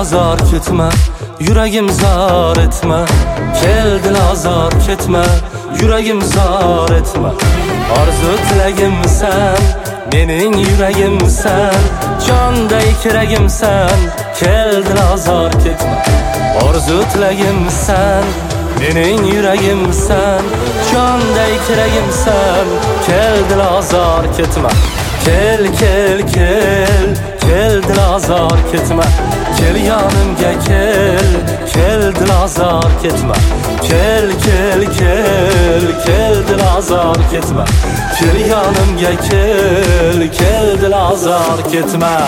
azar ketme, yüreğim zar etme. Kel dil azar ketme, yüreğim zar etme. Arzu tilegim sen, mening yüreğim sen. Canday kiregim sen, kel dil azar ketme. Arzu tilegim sen, mening yüreğim sen. Canday kiregim sen, kel dil azar ketme. Kel kel kel, kel dil azar ketme. Kel yanımga kel, kel dil azar ketme. Kel kel kel, kel dil azar ketme. Kel yanımga kel, kel dil azar ketme.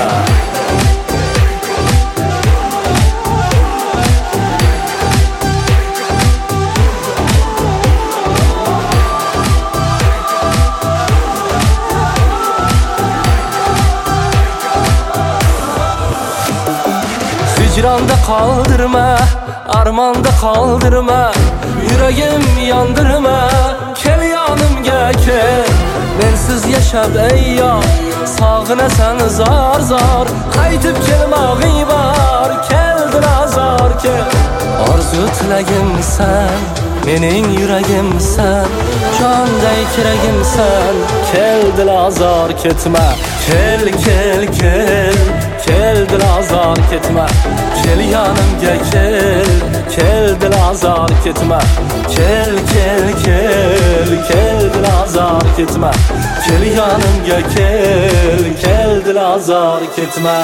Hicranda kaldırma, armanda kaldırma. Yüreğim yandırma, kel yanımga kel. Mensiz yaşab ey yar, sağınasan zar zar. Qaytib kelmag'ing var, kel dil azar kel. Arzu tilegim sen, mening yüreğim sen. Canday kiregim sen, kel dil azar ketme. Kel kel kel, kel dil azar ketme. Kel yanımga kel, kel dil azar ketme. Kel kel kel, kel dil azar ketme. Kel yanımga kel, kel dil azar ketme.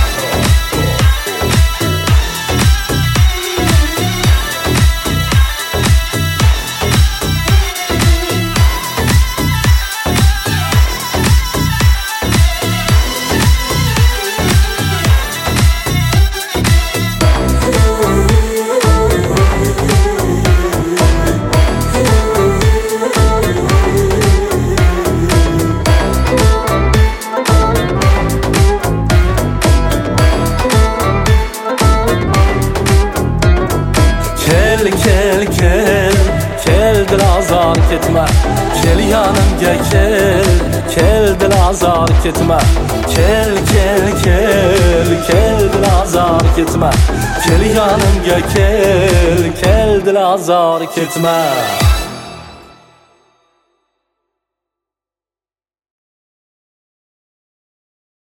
Kel kel kel, kel dil azar ketme. Kel yanımga kel, kel dil azar ketme. Kel kel kel, kel dil azar ketme. Kel yanımga kel, kel dil azar ketme.